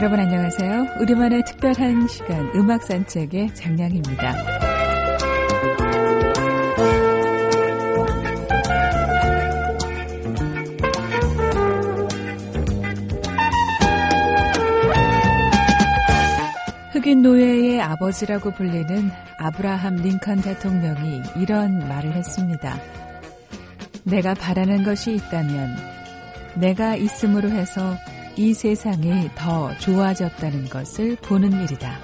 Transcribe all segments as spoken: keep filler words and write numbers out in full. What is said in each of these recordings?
여러분 안녕하세요. 우리만의 특별한 시간 음악 산책의 장량입니다. 흑인 노예의 아버지라고 불리는 아브라함 링컨 대통령이 이런 말을 했습니다. 내가 바라는 것이 있다면 내가 있음으로 해서 이 세상이 더 좋아졌다는 것을 보는 일이다.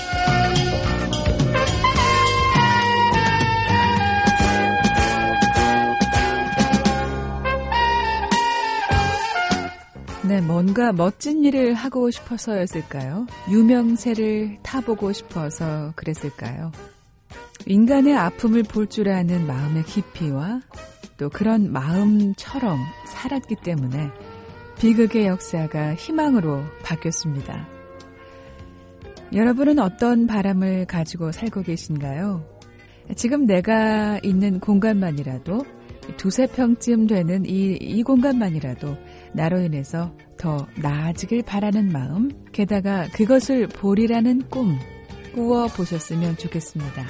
네, 뭔가 멋진 일을 하고 싶어서였을까요? 유명세를 타보고 싶어서 그랬을까요? 인간의 아픔을 볼 줄 아는 마음의 깊이와 또 그런 마음처럼 살았기 때문에 비극의 역사가 희망으로 바뀌었습니다. 여러분은 어떤 바람을 가지고 살고 계신가요? 지금 내가 있는 공간만이라도 두세 평쯤 되는 이, 이 공간만이라도 나로 인해서 더 나아지길 바라는 마음, 게다가 그것을 보리라는 꿈 꾸어 보셨으면 좋겠습니다.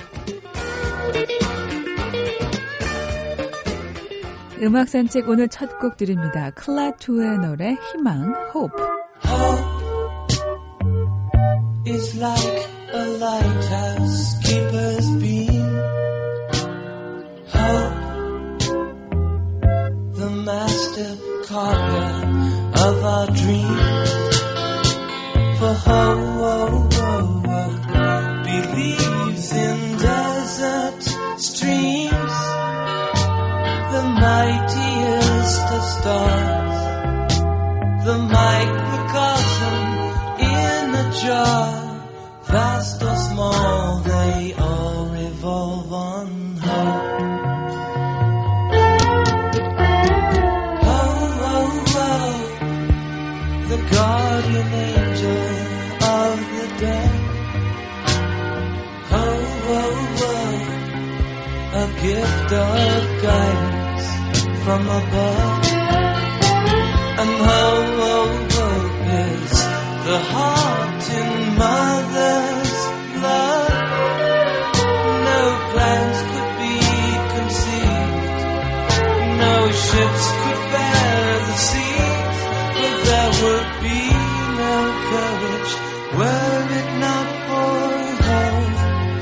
음악 산책 오늘 첫 곡 드립니다. 클라투의 노래 희망, Hope. Hope is like a lighthouse keeper's beam. Hope, the master carver of our dreams. For hope believes in desert streams. The mightiest of stars, the microcosm in a jar, vast or small, they all revolve on hope. Oh, oh, oh, the guardian angel of the day. Oh, oh, oh, a gift of guidance from above. And hope, hope, hope is the heart in mother's blood. No plans could be conceived, no ships could bear the seas, but there would be no courage were it not for hope.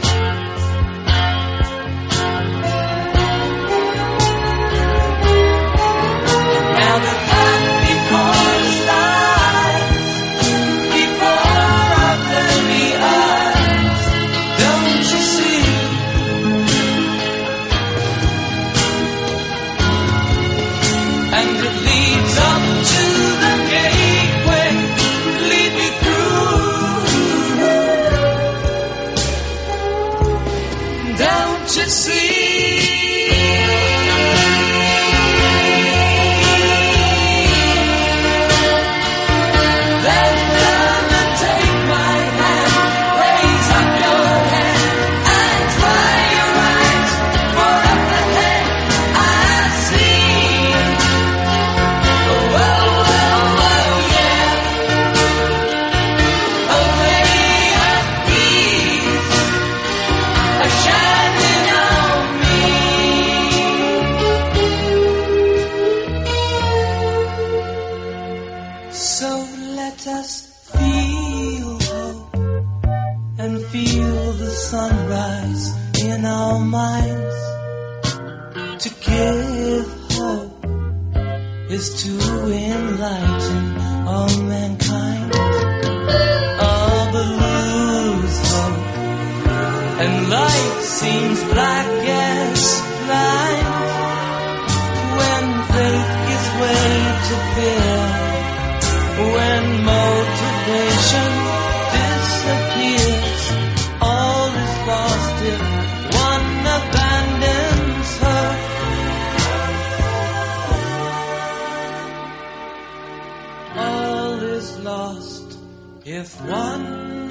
If one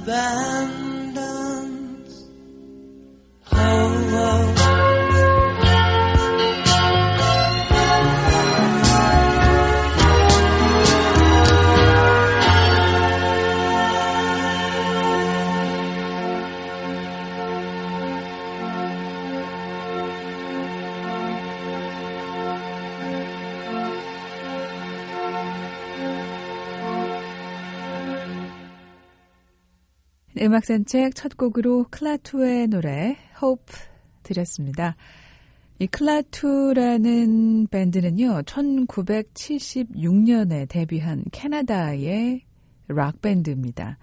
abandons hope. 음악 산책 첫 곡으로 클라투의 노래 Hope 드렸습니다. 이 클라투라는 밴드는요, 천구백칠십육 년에 데뷔한 캐나다의 락 밴드입니다.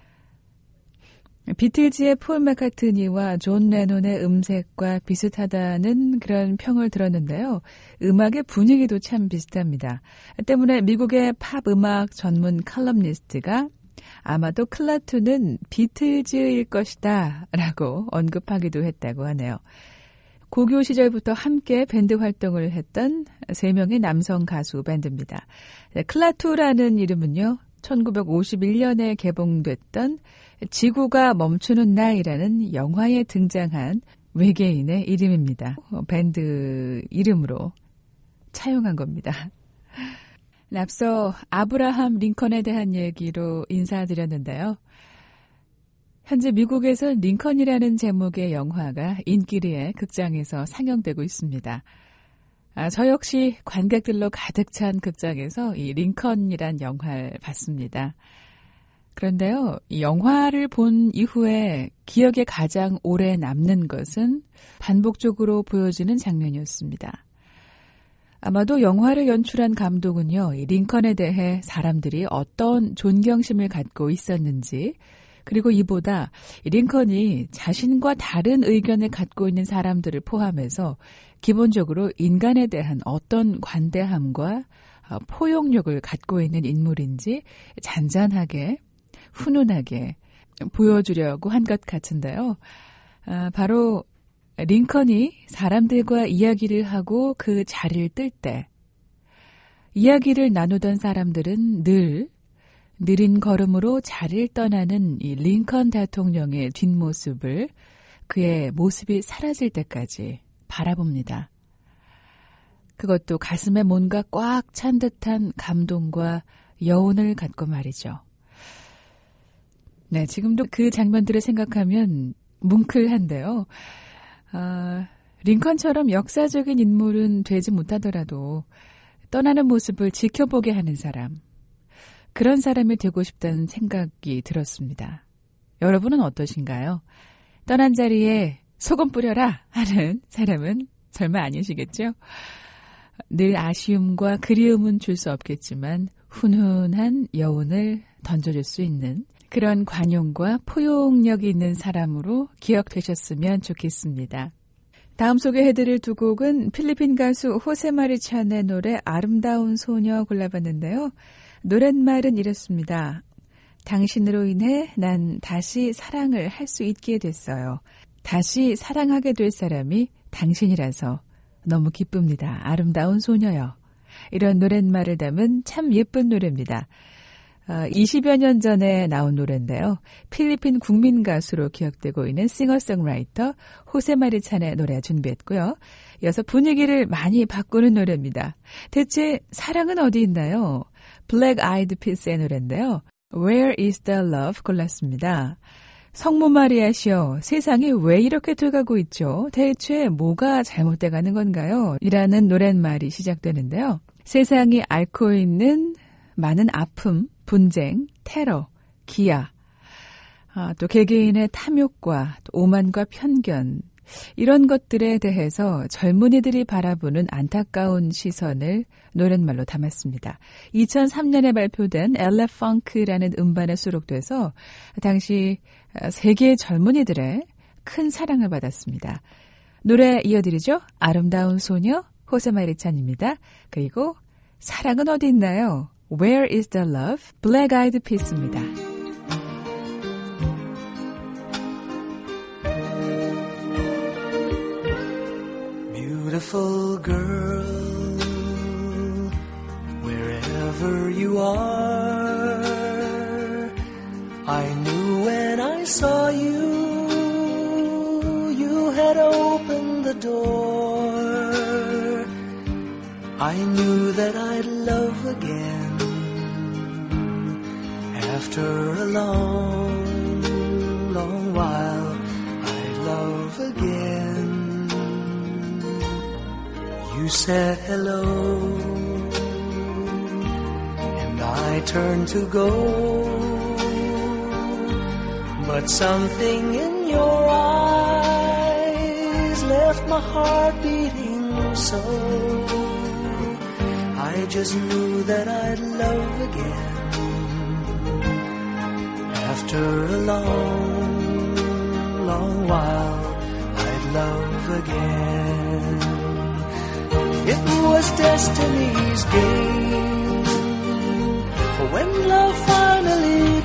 비틀즈의 폴 맥카트니와 존 레논의 음색과 비슷하다는 그런 평을 들었는데요. 음악의 분위기도 참 비슷합니다. 때문에 미국의 팝 음악 전문 칼럼니스트가 아마도 클라투는 비틀즈일 것이다 라고 언급하기도 했다고 하네요. 고교 시절부터 함께 밴드 활동을 했던 세 명의 남성 가수 밴드입니다. 클라투라는 이름은요, 천구백오십일 년에 개봉됐던 지구가 멈추는 날이라는 영화에 등장한 외계인의 이름입니다. 밴드 이름으로 차용한 겁니다. 앞서 아브라함 링컨에 대한 얘기로 인사드렸는데요. 현재 미국에서 링컨이라는 제목의 영화가 인기리에 극장에서 상영되고 있습니다. 아, 저 역시 관객들로 가득 찬 극장에서 이 링컨이란 영화를 봤습니다. 그런데요, 이 영화를 본 이후에 기억에 가장 오래 남는 것은 반복적으로 보여지는 장면이었습니다. 아마도 영화를 연출한 감독은요, 이 링컨에 대해 사람들이 어떤 존경심을 갖고 있었는지, 그리고 이보다 링컨이 자신과 다른 의견을 갖고 있는 사람들을 포함해서 기본적으로 인간에 대한 어떤 관대함과 포용력을 갖고 있는 인물인지 잔잔하게, 훈훈하게 보여주려고 한 것 같은데요. 아, 바로 링컨이 사람들과 이야기를 하고 그 자리를 뜰 때 이야기를 나누던 사람들은 늘 느린 걸음으로 자리를 떠나는 이 링컨 대통령의 뒷모습을 그의 모습이 사라질 때까지 바라봅니다. 그것도 가슴에 뭔가 꽉 찬 듯한 감동과 여운을 갖고 말이죠. 네, 지금도 그 장면들을 생각하면 뭉클한데요. 아, 링컨처럼 역사적인 인물은 되지 못하더라도 떠나는 모습을 지켜보게 하는 사람, 그런 사람이 되고 싶다는 생각이 들었습니다. 여러분은 어떠신가요? 떠난 자리에 소금 뿌려라 하는 사람은 설마 아니시겠죠? 늘 아쉬움과 그리움은 줄 수 없겠지만 훈훈한 여운을 던져줄 수 있는 그런 관용과 포용력이 있는 사람으로 기억되셨으면 좋겠습니다. 다음 소개해드릴 두 곡은 필리핀 가수 호세마리찬의 노래 아름다운 소녀 골라봤는데요. 노랫말은 이렇습니다. 당신으로 인해 난 다시 사랑을 할 수 있게 됐어요. 다시 사랑하게 될 사람이 당신이라서 너무 기쁩니다. 아름다운 소녀요. 이런 노랫말을 담은 참 예쁜 노래입니다. 이십여 년 전에 나온 노래인데요. 필리핀 국민 가수로 기억되고 있는 싱어송라이터 호세마리찬의 노래 준비했고요. 이어서 분위기를 많이 바꾸는 노래입니다. 대체 사랑은 어디 있나요? 블랙 아이드 피스의 노래인데요. Where is the love? 골랐습니다. 성모 마리아시여, 세상이 왜 이렇게 돼가고 있죠? 대체 뭐가 잘못돼가는 건가요? 이라는 노랫말이 시작되는데요. 세상이 앓고 있는 많은 아픔, 분쟁, 테러, 기아, 아, 또 개개인의 탐욕과 또 오만과 편견, 이런 것들에 대해서 젊은이들이 바라보는 안타까운 시선을 노랫말로 담았습니다. 이천삼 년에 발표된 엘레 펑크라는 음반에 수록돼서 당시 세계 젊은이들의 큰 사랑을 받았습니다. 노래 이어드리죠. 아름다운 소녀 호세마리찬입니다. 그리고 사랑은 어디 있나요? Where is the love? 블랙 아이드 피스입니다. Beautiful girl, wherever you are, I knew when I saw you, you had opened the door. I knew that I'd love again after a long, long while. I'd love again. You said hello, and I turned to go, But something in your eyes left my heart beating so. I just knew that I'd love again. After a long, long while, I'd love again. It was destiny's game, for when love finally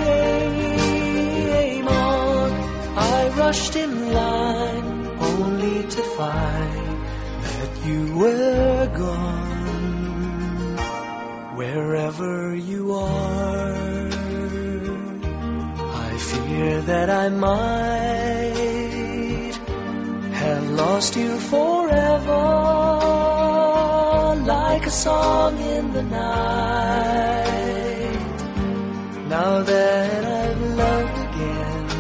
came on, I rushed in line, only to find that you were gone. Wherever you are, I fear that I might have lost you forever, like a song in the night. Now that I've loved again,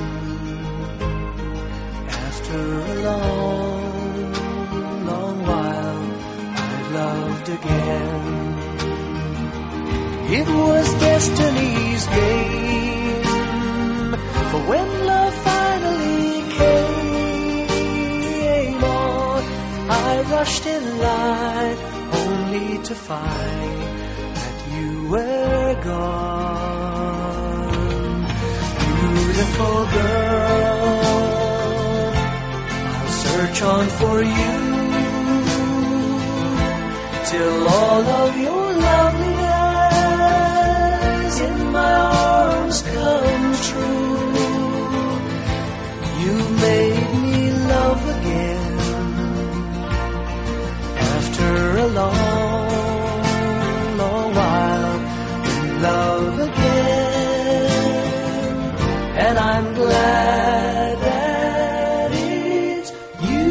after a long, long while, I've loved again. It was destiny's game, for when love finally came on, I rushed in line, only to find that you were gone. Beautiful girl, I'll search on for you till all of your loveliness in my arms come true. You made me love again after a long, long while, in love again. And I'm glad that it's you.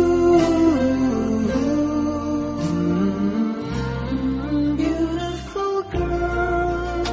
Beautiful girl.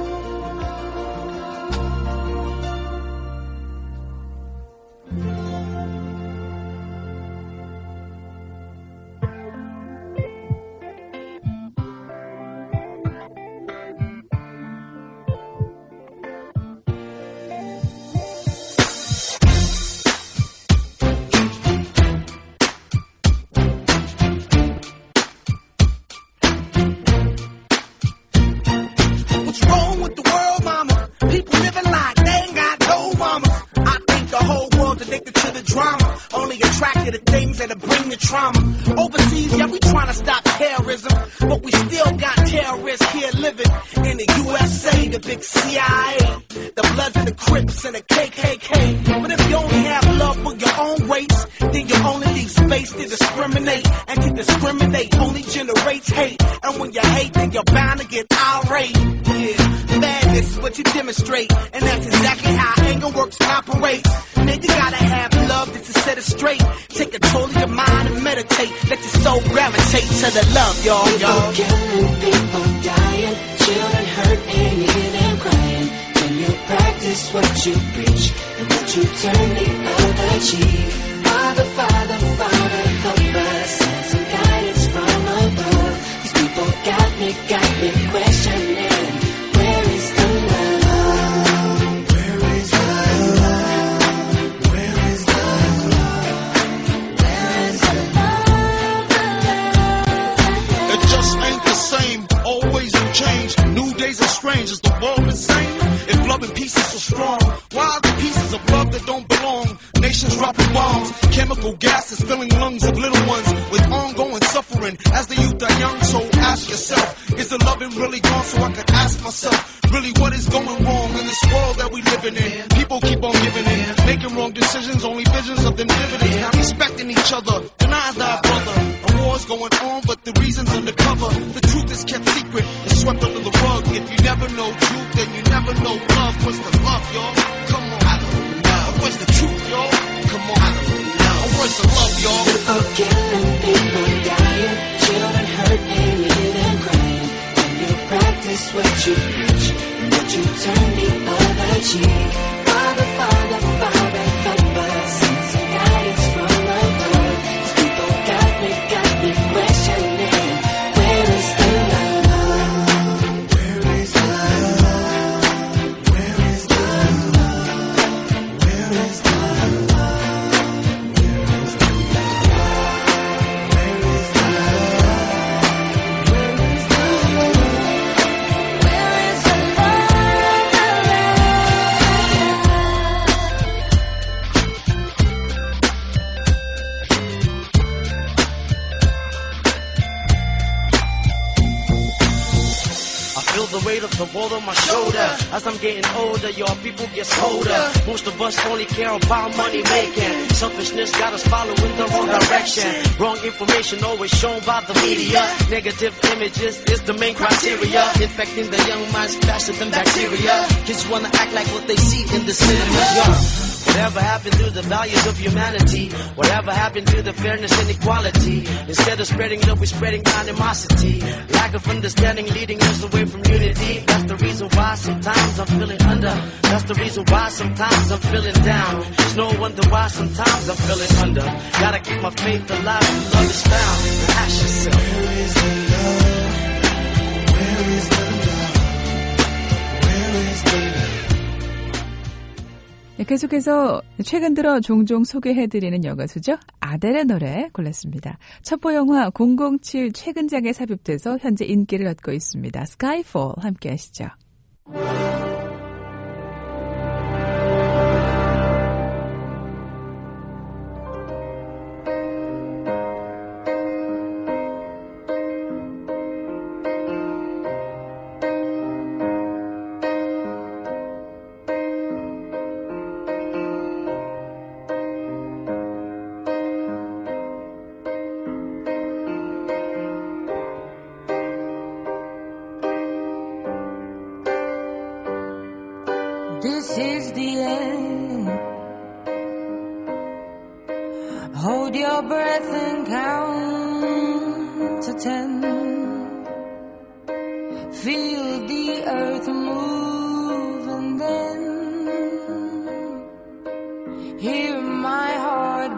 What's wrong with the world, mama? People living like they ain't got no mama. I think the whole world's addicted to the drama, only attracted to things that'll bring the trauma. Overseas, yeah, we trying to stop terrorism, but we still got terrorists here living in the U S A, the big C I A, the Bloods and the Crips and the K K K. But if you only have love for your own race, then you only leave space to discriminate, and to discriminate only generates hate. And when you hate, then you're bound to get irate. Yeah, madness is what you demonstrate, and that's exactly how anger works and operates. Then you gotta have love just to set it straight. Take control of your mind and meditate. Let your soul gravitate to the love, y'all, y'all. People killing, people dying, children hurt and you hear them crying. When you practice what you preach and what you turn the other cheek. Father, Father, Father, help us, send some guidance from above. These people got me, got me questioning, where is the love? Where is the love? Where is the love? Where is the love? It just ain't the same, always in change. New days are strange, is the world insane? If love and peace is so strong, why are the pieces of love that don't belong? Nations dropping bombs, chemical gases filling lungs of little ones with ongoing suffering as the youth are young. So ask yourself, is the loving really gone? So I could ask myself, really what is going wrong in this world that we living in? People keep on giving in, making wrong decisions, only visions of them dividends. Not respecting each other, denies thy brother. A war's going on, but the reason's undercover. The truth is kept secret, it's swept under the rug. If you never know truth, then you never know love. What's the love, y'all? Come on, I don't know. What's the truth, y'all? Come on, I don't know. What's the love, y'all? People killing, people dying, children hurt and you hear them crying. When you practice what you preach and what you turn the other cheek. Father, Father, Father, help us, send some guidance from above. These people got me, got me questioning, where is the love? Where is the love? Where is the love? feel the weight of the world on my shoulder. As I'm getting older, your people get colder. Most of us only care about money making. Selfishness got us following the wrong direction. Wrong information always shown by the media. Negative images is the main criteria. Infecting the young minds faster than bacteria. Kids wanna act like what they see in the cinema. Yeah. Whatever happened to the values of humanity? Whatever happened to the fairness and equality? Instead of spreading love, we're spreading animosity. Lack of understanding leading us away from unity. That's the reason why sometimes I'm feeling under. That's the reason why sometimes I'm feeling down. It's no wonder why sometimes I'm feeling under. Gotta keep my faith alive when love is found. Ask yourself, where is the love? Where is the love? Where is the love? 네, 계속해서 최근 들어 종종 소개해드리는 여가수죠. 아델의 노래 골랐습니다. 첩보 영화 공공칠 최근작에 삽입돼서 현재 인기를 얻고 있습니다. Skyfall 함께 하시죠. This is the end. Hold your breath and count to ten. Feel the earth move and then hear my heart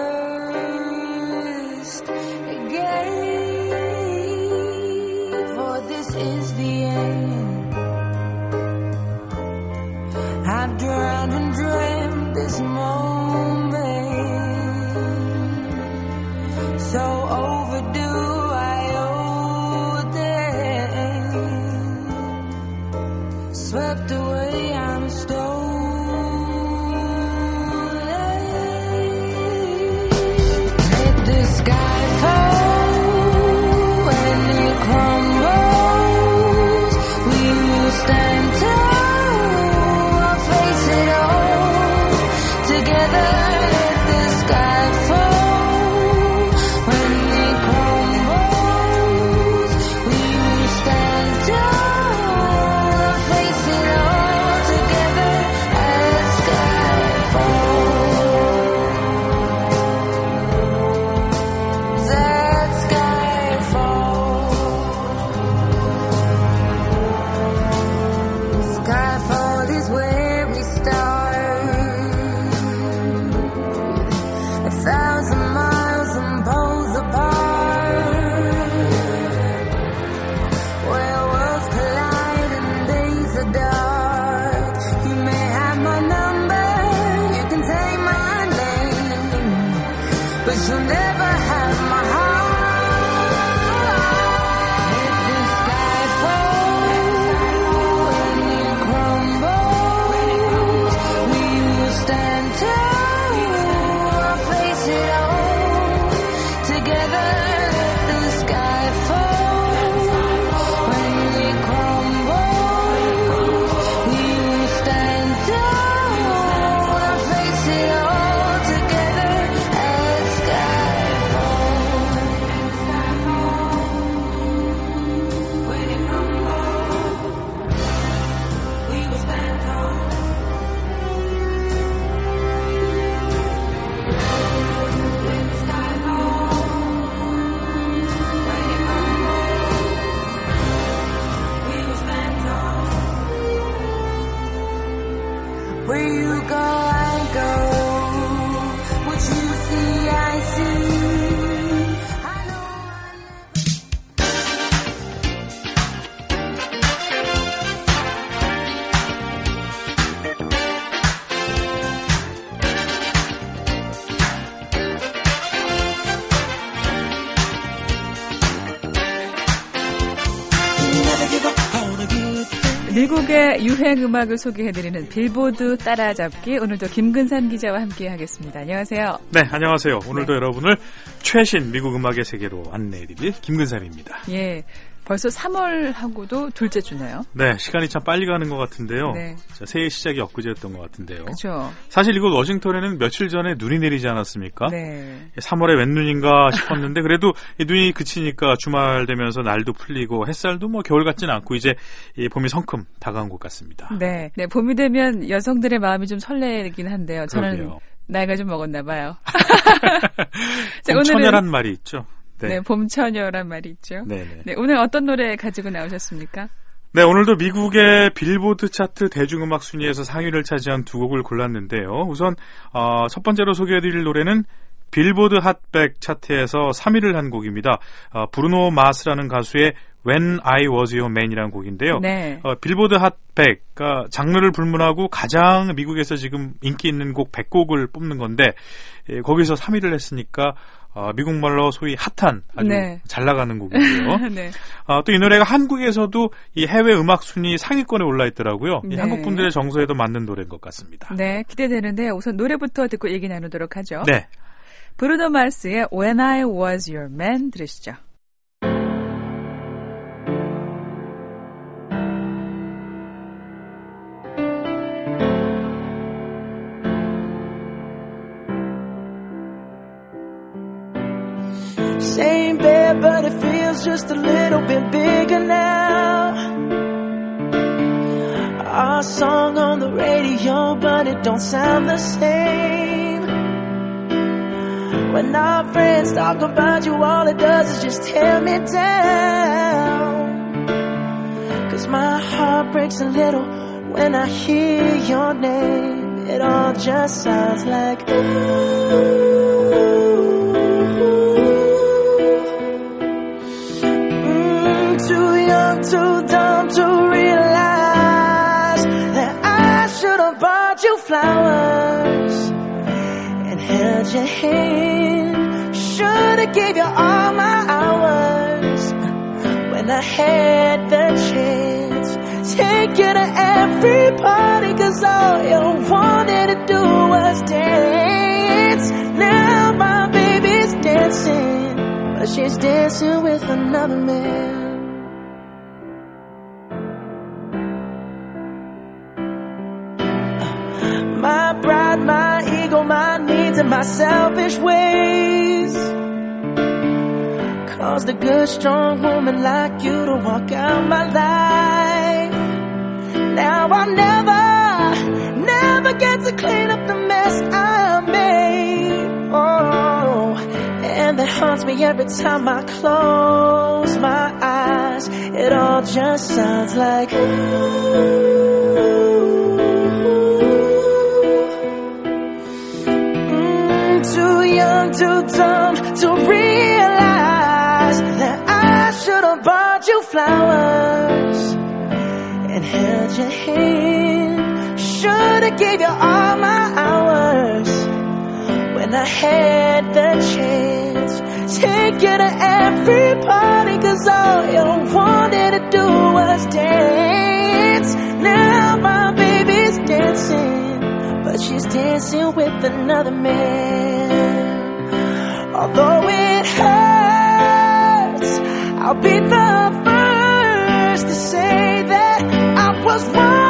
burst again. For this is the end. I've drowned and dreamt this moment, so overdue I owe them. Swept away, I'm stolen. Let the sky fall when it crumbles. We will stand tall. 미국의 유행 음악을 소개해드리는 빌보드 따라잡기, 오늘도 김근삼 기자와 함께하겠습니다. 안녕하세요. 네, 안녕하세요. 오늘도 네. 여러분을 최신 미국 음악의 세계로 안내해드릴 김근삼입니다. 예, 벌써 삼월하고도 둘째 주네요. 네, 시간이 참 빨리 가는 것 같은데요. 네. 자, 새해 시작이 엊그제였던 것 같은데요. 그렇죠. 사실 이곳 워싱턴에는 며칠 전에 눈이 내리지 않았습니까? 네. 삼월에 웬 눈인가 싶었는데 그래도 이 눈이 그치니까 주말 되면서 날도 풀리고 햇살도 뭐 겨울 같지는 않고 이제 이 봄이 성큼 다가온 것 같습니다. 네. 네, 봄이 되면 여성들의 마음이 좀 설레긴 한데요. 저는 그러게요. 나이가 좀 먹었나 봐요. 봄처녀란 말이 있죠. 네, 네 봄처녀란 말이 있죠. 네네. 네, 오늘 어떤 노래 가지고 나오셨습니까? 네, 오늘도 미국의 빌보드 차트 대중음악 순위에서 상위를 차지한 두 곡을 골랐는데요. 우선 어, 첫 번째로 소개해드릴 노래는 빌보드 핫백 차트에서 삼 위를 한 곡입니다. 어, 브루노 마스라는 가수의 When I Was Your Man이라는 곡인데요. 네. 어, 빌보드 핫백, 그러니까 장르를 불문하고 가장 미국에서 지금 인기 있는 곡 백 곡을 뽑는 건데 예, 거기서 삼 위를 했으니까 어, 미국말로 소위 핫한 아주 네. 잘 나가는 곡이고요. 네. 어, 또 이 노래가 한국에서도 이 해외 음악 순위 상위권에 올라 있더라고요. 네. 이 한국 분들의 정서에도 맞는 노래인 것 같습니다. 네, 기대되는데 우선 노래부터 듣고 얘기 나누도록 하죠. 네. 브루노 마스의 When I Was Your Man 들으시죠. Same bed, but it feels just a little bit bigger now. Our song on the radio, but it don't sound the same. When our friends talk about you, all it does is just tear me down. 'Cause my heart breaks a little when I hear your name. It all just sounds like ooh. Too dumb to realize that I should have bought you flowers and held your hand. Should have gave you all my hours when I had the chance. Take you to every party 'cause all you wanted to do was dance. Now my baby's dancing, but she's dancing with another man. My pride, my ego, my needs, and my selfish ways caused a good, strong woman like you to walk out my life. Now I'll never, never get to clean up the mess I made. Oh, and that haunts me every time I close my eyes. It all just sounds like ooh. Too young, too dumb to realize that I should have bought you flowers and held your hand. Should have gave you all my hours when I had the chance. Take you to every party 'cause all you wanted to do was dance. Now my baby's dancing, but she's dancing with another man. Although it hurts, I'll be the first to say that I was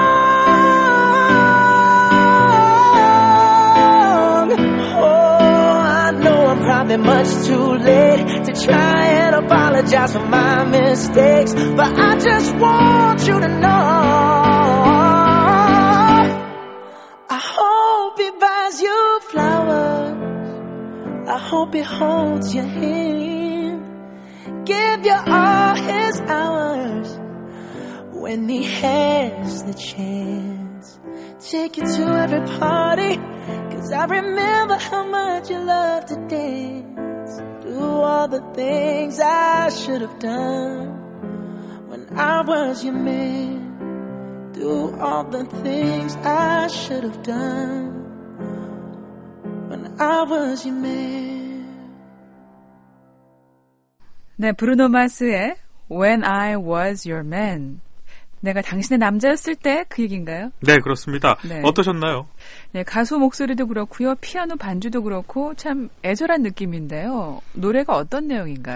wrong. Oh, I know I'm probably much too late to try and apologize for my mistakes, but I just want you to know I hope he holds your hand, give you all his hours when he has the chance. Take you to every party 'cause I remember how much you loved to dance. Do all the things I should have done when I was your man. Do all the things I should have done when I was your man. 네, 브루노 마스의 When I Was Your Man. 내가 당신의 남자였을 때 그 얘기인가요? 네, 그렇습니다. 네. 어떠셨나요? 네, 가수 목소리도 그렇고요. 피아노 반주도 그렇고 참 애절한 느낌인데요. 노래가 어떤 내용인가요?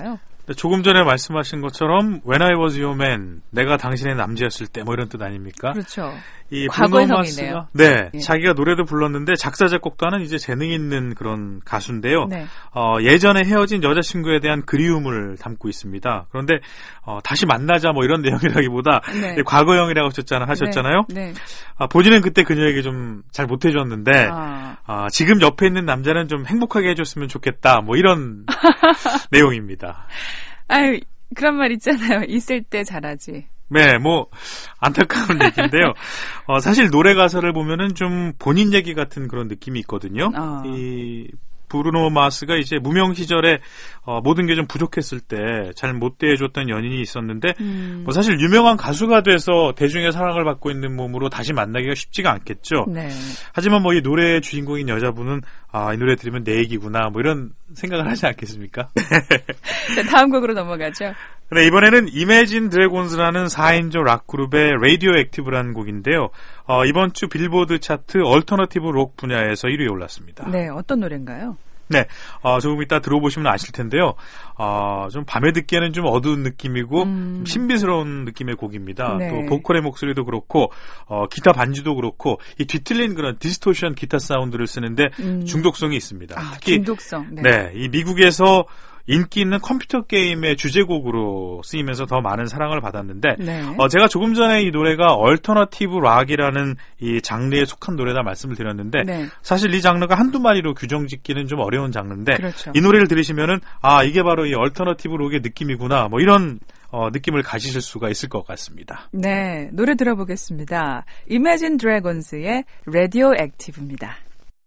조금 전에 말씀하신 것처럼 When I was your man, 내가 당신의 남자였을 때 뭐 이런 뜻 아닙니까? 그렇죠. 이 과거형이네요. 브루노 마스가 네, 예. 자기가 노래도 불렀는데 작사 작곡도 하는 이제 재능 있는 그런 가수인데요. 네. 어, 예전에 헤어진 여자친구에 대한 그리움을 담고 있습니다. 그런데 어, 다시 만나자 뭐 이런 내용이라기보다 네. 과거형이라고 하셨잖아, 하셨잖아요. 네. 네. 아, 본인은 그때 그녀에게 좀 잘 못해줬는데 아. 아, 지금 옆에 있는 남자는 좀 행복하게 해줬으면 좋겠다. 뭐 이런 내용입니다. 아유, 그런 말 있잖아요. 있을 때 잘하지. 네, 뭐 안타까운 얘기인데요. 어, 사실 노래 가사를 보면은 좀 본인 얘기 같은 그런 느낌이 있거든요. 아. 이 브루노 마스가 이제 무명 시절에 어, 모든 게 좀 부족했을 때 잘 못 대해줬던 연인이 있었는데 음. 뭐 사실 유명한 가수가 돼서 대중의 사랑을 받고 있는 몸으로 다시 만나기가 쉽지가 않겠죠. 네. 하지만 뭐 이 노래의 주인공인 여자분은 아, 이 노래 들으면 내 얘기구나 뭐 이런 생각을 하지 않겠습니까? 자, 다음 곡으로 넘어가죠. 네, 이번에는 Imagine Dragons라는 사 인조 락 그룹의 Radioactive라는 곡인데요. 어, 이번 주 빌보드 차트 얼터너티브 록 분야에서 일 위에 올랐습니다. 네, 어떤 노래인가요? 네, 어, 조금 이따 들어보시면 아실 텐데요. 어, 좀 밤에 듣기에는 좀 어두운 느낌이고 음. 좀 신비스러운 느낌의 곡입니다. 네. 또 보컬의 목소리도 그렇고 어, 기타 반주도 그렇고 이 뒤틀린 그런 디스토션 기타 사운드를 쓰는데 음. 중독성이 있습니다. 아, 특히 중독성. 네. 네, 이 미국에서 인기 있는 컴퓨터 게임의 주제곡으로 쓰이면서 더 많은 사랑을 받았는데 네. 어, 제가 조금 전에 이 노래가 얼터너티브 락이라는 이 장르에 속한 노래다 말씀을 드렸는데 네. 사실 이 장르가 한두 마리로 규정짓기는 좀 어려운 장르인데 그렇죠. 이 노래를 들으시면은 아 이게 바로 이 얼터너티브 록의 느낌이구나 뭐 이런 어, 느낌을 가지실 수가 있을 것 같습니다. 네, 노래 들어보겠습니다. Imagine Dragons의 Radioactive입니다.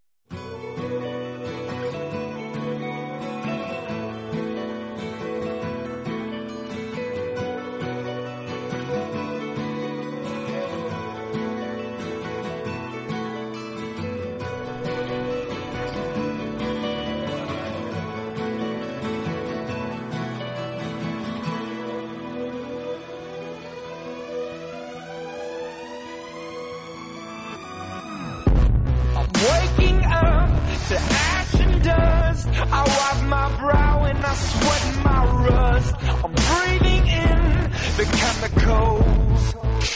Waking up to ash and dust. I wipe my brow and I sweat my rust. I'm breathing in the chemicals.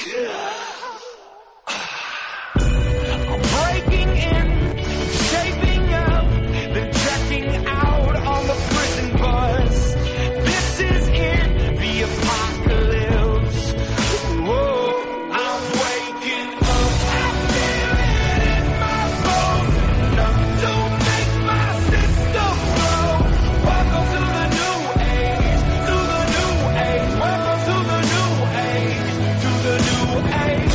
I'm breaking in, shaping up, then checking out on the prison bus. This is it, the apocalypse. Whoa, I'm waking up. I feel it in my bones, enough to make my system blow. Welcome to the new age, to the new age. Welcome to the new age, to the new age.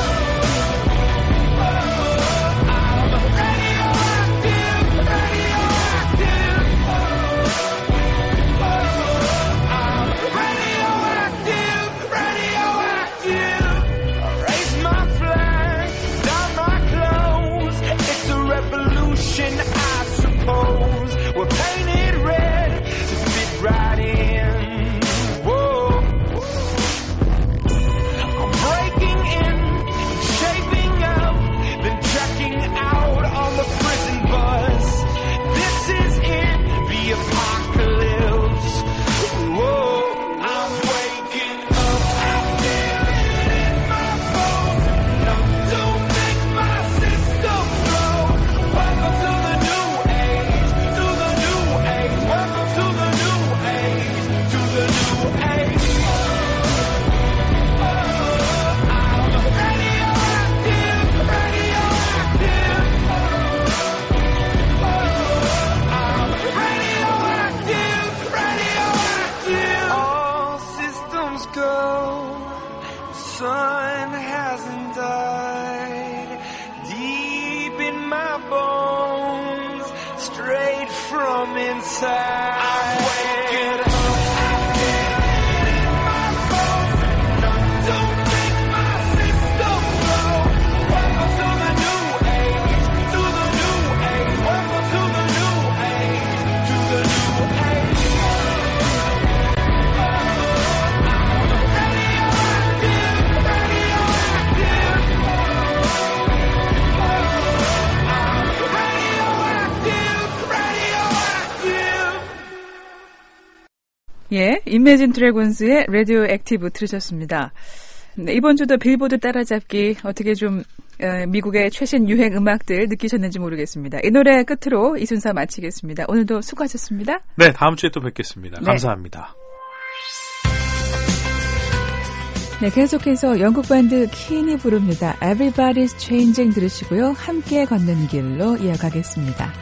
I suppose we're painted red to fit right in. Whoa. I'm breaking in, shaping up, then checking out on the prison bus. This is it, the apocalypse. Whoa, I'm waking up. I feel it in my bones, enough to make my system blow. Welcome to the new age, to the new age. Welcome to the new age, to the new age. I'm radioactive, radioactive. I'm radioactive, radioactive. All systems go. The sun hasn't died. Deep in my bones, straight from inside. I'm waking up. I feel it in my bones, enough to make my system blow. Welcome to the new age, to the new age. Welcome to the new age, to the new age. Radioactive, radioactive. Radioactive, radioactive. 예, 임매진 드래곤스의 라디오 액티브 들으셨습니다. 네, 이번 주도 빌보드 따라잡기 어떻게 좀 어, 미국의 최신 유행 음악들 느끼셨는지 모르겠습니다. 이 노래 끝으로 이 순서 마치겠습니다. 오늘도 수고하셨습니다. 네, 다음 주에 또 뵙겠습니다. 네. 감사합니다. 네, 계속해서 영국 밴드 킨이 부릅니다. Everybody's Changing 들으시고요. 함께 걷는 길로 이어가겠습니다.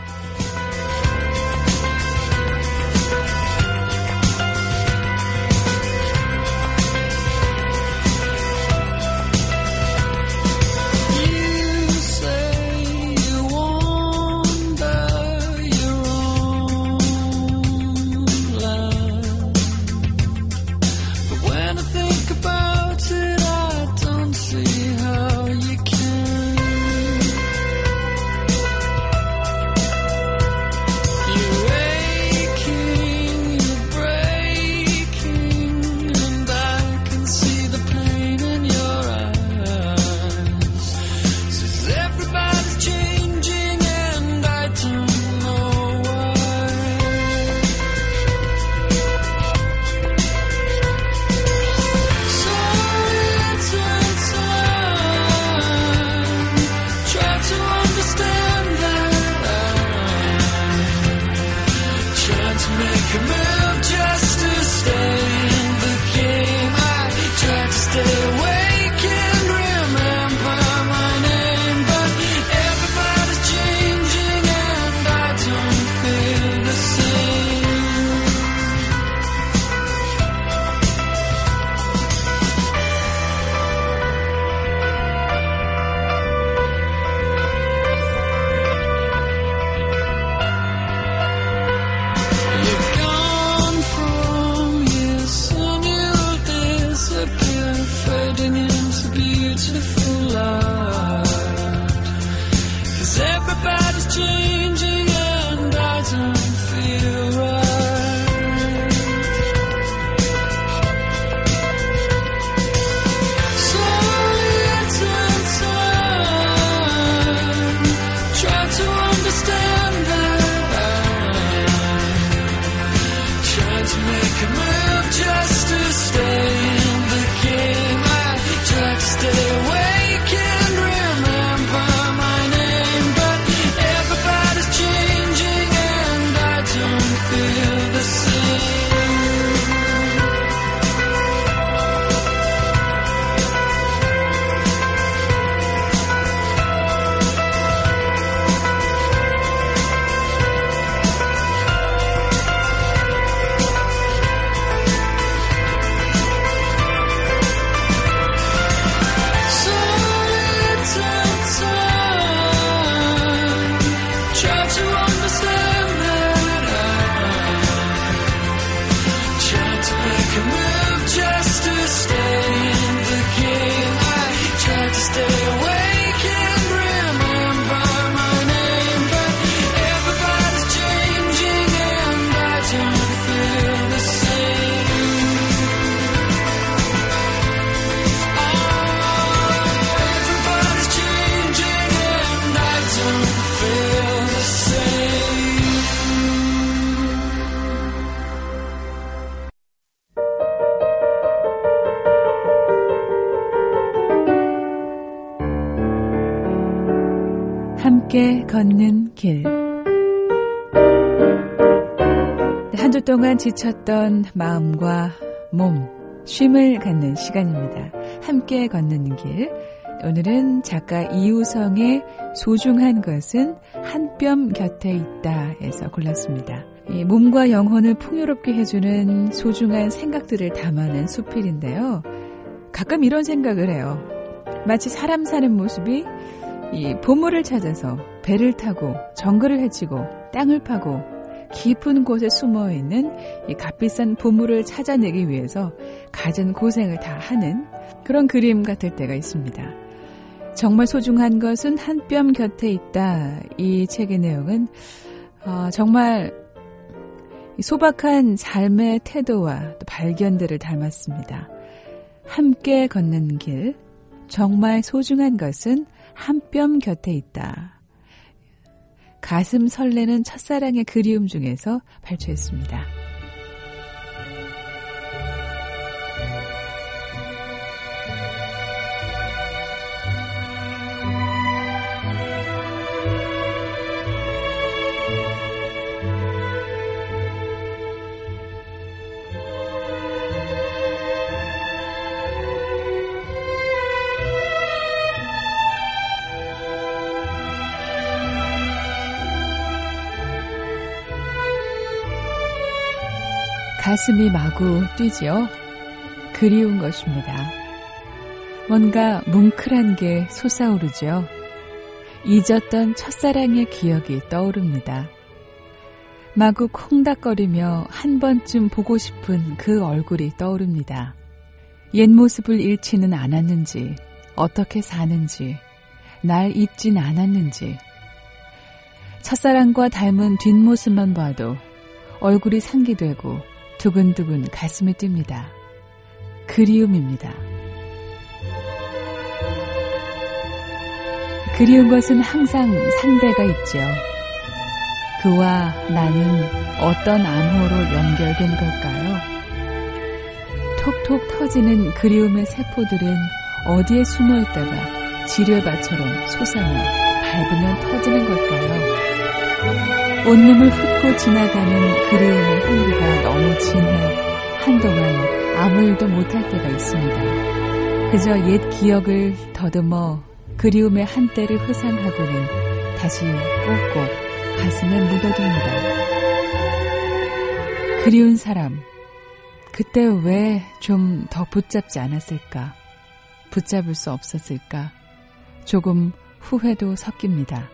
함께 걷는 길. 한 주 동안 지쳤던 마음과 몸, 쉼을 갖는 시간입니다. 함께 걷는 길. 오늘은 작가 이우성의 소중한 것은 한 뼘 곁에 있다에서 골랐습니다. 이 몸과 영혼을 풍요롭게 해주는 소중한 생각들을 담아낸 수필인데요. 가끔 이런 생각을 해요. 마치 사람 사는 모습이 이 보물을 찾아서 배를 타고 정글을 헤치고 땅을 파고 깊은 곳에 숨어있는 이 값비싼 보물을 찾아내기 위해서 갖은 고생을 다 하는 그런 그림 같을 때가 있습니다. 정말 소중한 것은 한 뼘 곁에 있다. 이 책의 내용은 어, 정말 소박한 삶의 태도와 또 발견들을 닮았습니다. 함께 걷는 길, 정말 소중한 것은 한 뼘 곁에 있다. 가슴 설레는 첫사랑의 그리움 중에서 발췌했습니다. 가슴이 마구 뛰지요. 그리운 것입니다. 뭔가 뭉클한 게 솟아오르죠. 잊었던 첫사랑의 기억이 떠오릅니다. 마구 콩닥거리며 한 번쯤 보고 싶은 그 얼굴이 떠오릅니다. 옛 모습을 잃지는 않았는지, 어떻게 사는지, 날 잊진 않았는지. 첫사랑과 닮은 뒷모습만 봐도 얼굴이 상기되고 두근두근 가슴이 뜁니다. 그리움입니다. 그리운 것은 항상 상대가 있죠. 그와 나는 어떤 암호로 연결된 걸까요? 톡톡 터지는 그리움의 세포들은 어디에 숨어 있다가 지뢰밭처럼 솟아나 밟으면 터지는 걸까요? 온몸을 훑고 지나가는 그리움의 향기가 너무 진해 한동안 아무 일도 못할 때가 있습니다. 그저 옛 기억을 더듬어 그리움의 한때를 회상하고는 다시 꼭꼭 가슴에 묻어둡니다. 그리운 사람, 그때 왜 좀 더 붙잡지 않았을까? 붙잡을 수 없었을까? 조금 후회도 섞입니다.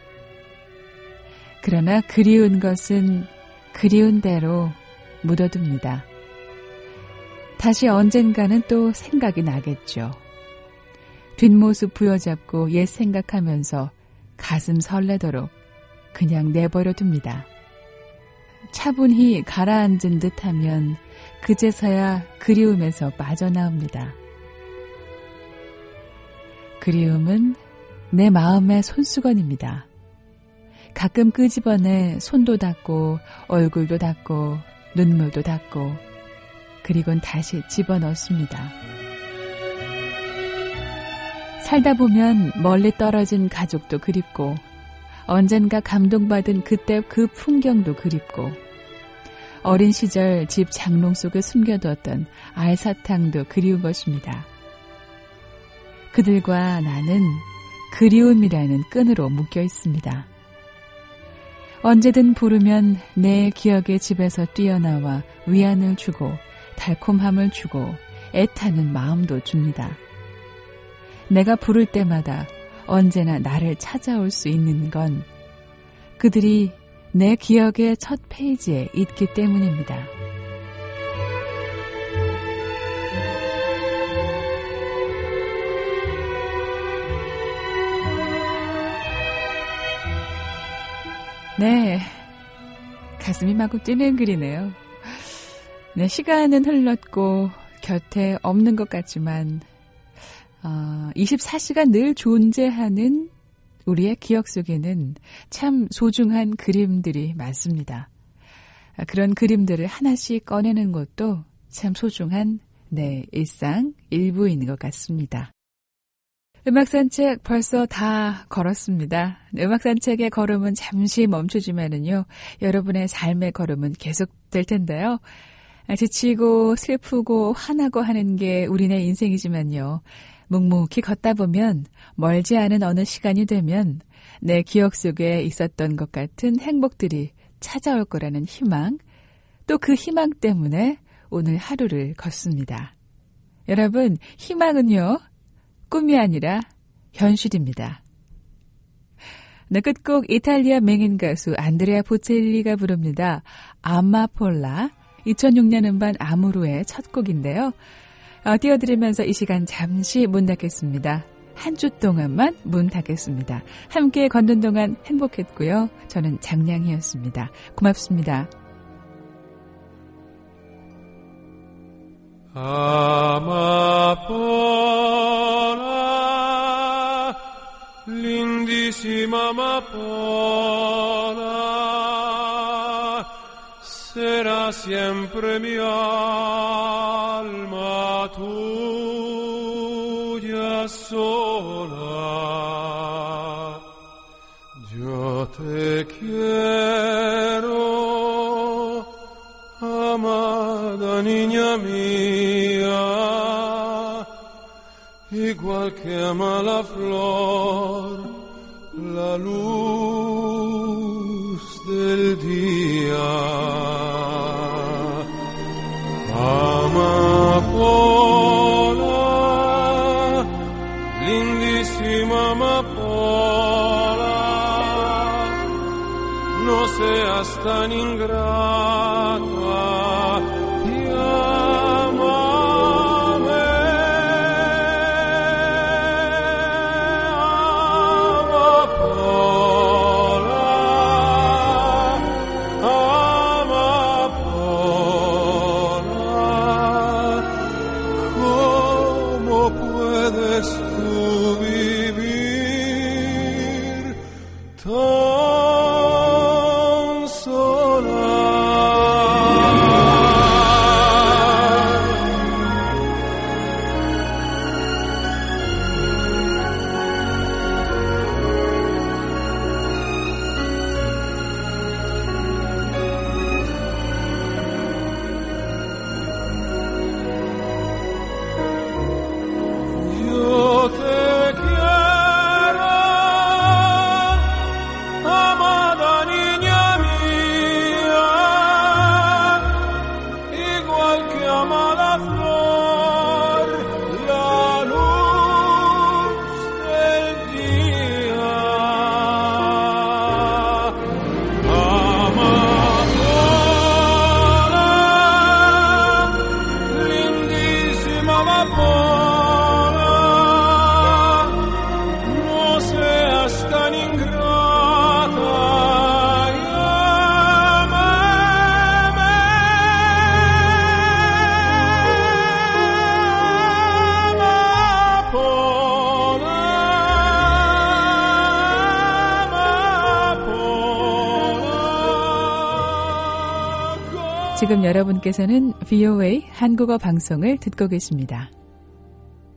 그러나 그리운 것은 그리운 대로 묻어둡니다. 다시 언젠가는 또 생각이 나겠죠. 뒷모습 부여잡고 옛 생각하면서 가슴 설레도록 그냥 내버려 둡니다. 차분히 가라앉은 듯하면 그제서야 그리움에서 빠져나옵니다. 그리움은 내 마음의 손수건입니다. 가끔 끄집어내 손도 닦고 얼굴도 닦고 눈물도 닦고 그리곤 다시 집어넣습니다. 살다 보면 멀리 떨어진 가족도 그립고 언젠가 감동받은 그때 그 풍경도 그립고 어린 시절 집 장롱 속에 숨겨두었던 알사탕도 그리운 것입니다. 그들과 나는 그리움이라는 끈으로 묶여 있습니다. 언제든 부르면 내 기억의 집에서 뛰어나와 위안을 주고 달콤함을 주고 애타는 마음도 줍니다. 내가 부를 때마다 언제나 나를 찾아올 수 있는 건 그들이 내 기억의 첫 페이지에 있기 때문입니다. 네, 가슴이 마구 뛰는 글이네요. 네, 시간은 흘렀고 곁에 없는 것 같지만 어, 이십사 시간 늘 존재하는 우리의 기억 속에는 참 소중한 그림들이 많습니다. 그런 그림들을 하나씩 꺼내는 것도 참 소중한 내 일상 일부인 것 같습니다. 음악 산책 벌써 다 걸었습니다. 음악 산책의 걸음은 잠시 멈추지만은요, 여러분의 삶의 걸음은 계속될 텐데요. 지치고 슬프고 화나고 하는 게 우리네 인생이지만요. 묵묵히 걷다 보면 멀지 않은 어느 시간이 되면 내 기억 속에 있었던 것 같은 행복들이 찾아올 거라는 희망, 또 그 희망 때문에 오늘 하루를 걷습니다. 여러분, 희망은요, 꿈이 아니라 현실입니다. 네, 끝곡 이탈리아 맹인 가수 안드레아 보첼리가 부릅니다. 아마폴라, 이천육 년 음반 아모르의 첫 곡인데요. 어, 띄워드리면서 이 시간 잠시 문 닫겠습니다. 한 주 동안만 문 닫겠습니다. 함께 걷는 동안 행복했고요. 저는 장량이었습니다. 고맙습니다. Amapola, lindissima amapola, será siempre mi alma tuya sola. Yo te quiero, amada niña mía, igual que ama la flor la luz del día. amapola, lindísima amapola, no seas tan ingrata y amame, amapola, amapola, ¿cómo puedes tú vivir tan sola? Yo te quiero, amada niña mía, igual que ama la flor la luz del día. Amapola, lindísima amapola, no seas tan ingrata y amame, amapola, amapola. 지금 여러분께서는 브이오에이 한국어 방송을 듣고 계십니다.